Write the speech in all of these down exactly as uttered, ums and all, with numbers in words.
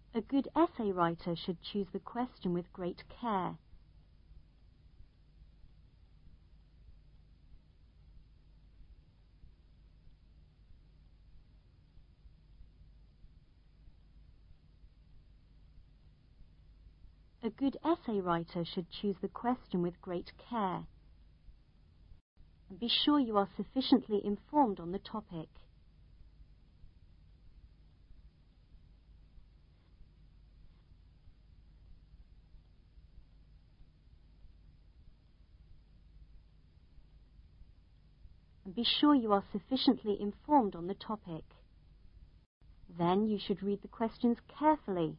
A good essay writer should choose the question with great care. A good essay writer should choose the question with great care. And be sure you are sufficiently informed on the topic. And be sure you are sufficiently informed on the topic. Then you should read the questions carefully.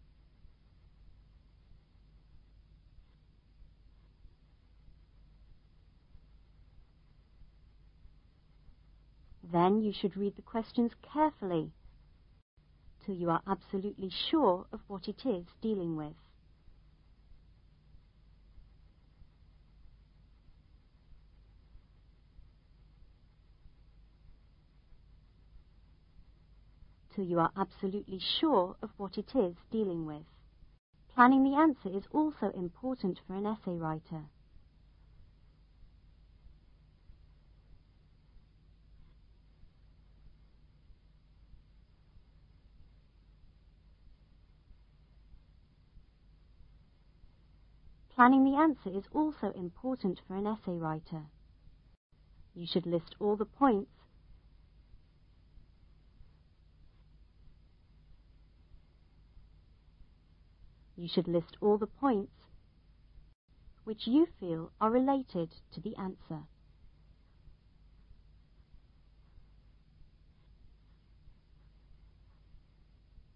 Then you should read the questions carefully till you are absolutely sure of what it is dealing with. Till you are absolutely sure of what it is dealing with. Planning the answer is also important for an essay writer. Planning the answer is also important for an essay writer. You should list all the points You should list all the points which you feel are related to the answer.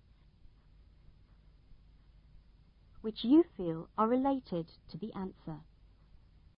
Which you feel are related to the answer.